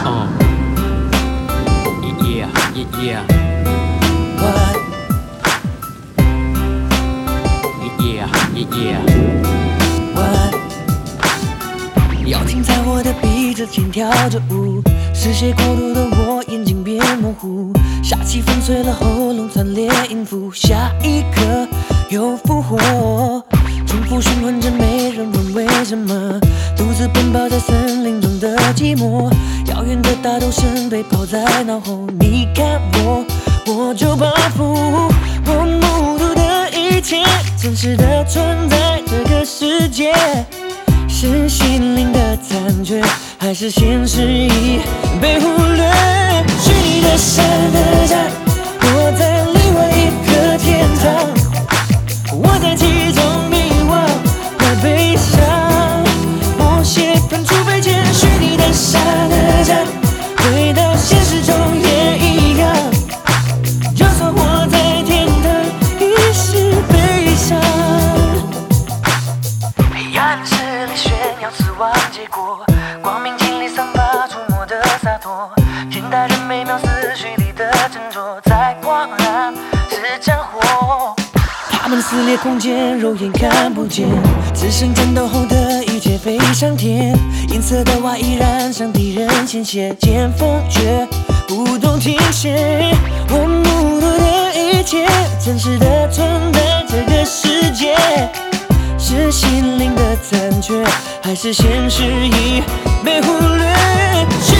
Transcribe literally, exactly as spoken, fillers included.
Uh, yeah, yeah, yeah. What? Yeah, yeah, yeah. What? 妖精在我的鼻子间跳着舞，嗜血过度的我眼睛变模糊，杀气粉碎了喉咙，惨烈音符，下一刻又复活，重复循环着，没人问为什么，独自奔跑在森林中的寂寞，遥远的大头声被抛在脑后，你看我，我就报复，我目睹的一切真实的存在这个世界。是心灵的残缺，还是现实已被忽略？虚拟的山的站，我在另外一个天堂，我在其中迷惘和悲伤。我血喷出飞溅，虚拟的山的站，回到现实中也一样。就算活在天堂，亦是悲伤。黑暗势力炫耀死亡结果，光明尽力散发出魔的洒脱，现代人每秒思绪里的沉着，再狂澜是战火。他们撕裂空间，肉眼看不见，只剩战斗后的一切飞上天。银色的外衣染上敌人鲜血，剑锋却不懂停歇。我目睹的一切，真实的存在这个世界。是心灵的残缺，还是现实已被忽略？